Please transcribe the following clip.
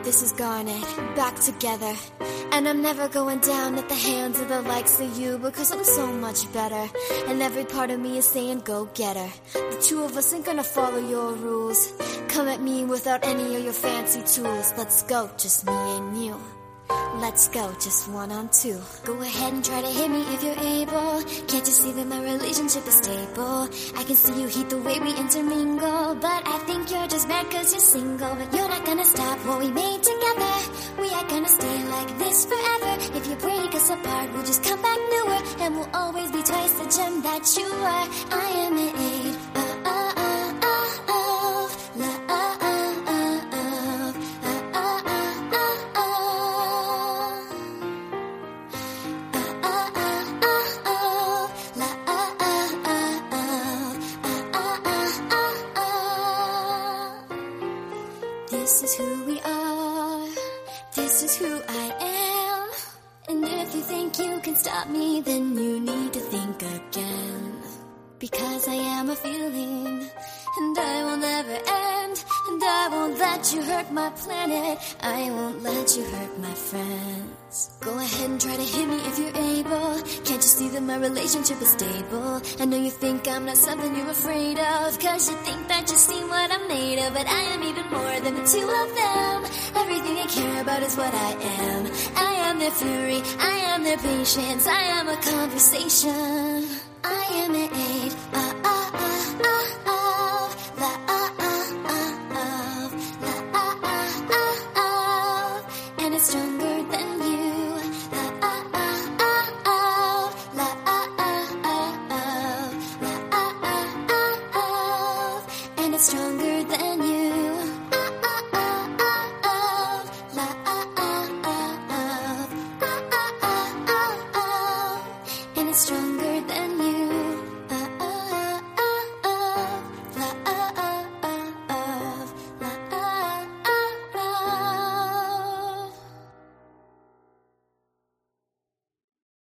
This is Garnet, back together. And I'm never going down at the hands of the likes of you, because I'm so much better. And every part of me is saying go get her. The two of us ain't gonna follow your rules. Come at me without any of your fancy tools. Let's go, just me and you. Let's go, just 1 on 2. Go ahead and try to hit me if you're able. Can't you see that my relationship is stable? I can see you hate the way we intermingle, but I think you're just mad cause you're single. But you're not gonna stop what we made together. We are gonna stay like this forever. If you break us apart, we'll just come back newer, and we'll always be twice the gem that you are. I am an 8. This is who we are, this is who I am. And if you think you can stop me, then you need to think again. Because I am a feeling, and I will never end. And I won't let you hurt my planet, I won't let you hurt my friends. Go ahead and try to hit me if you're able. Can't you see that my relationship is stable? I know you think I'm not something you're afraid of, cause you think that you see what I'm made of. But I am even more than the two of them. Everything they care about is what I am. I am their fury, I am their patience, I am a conversation. I am an 8. And it's stronger than you. And it's stronger than you.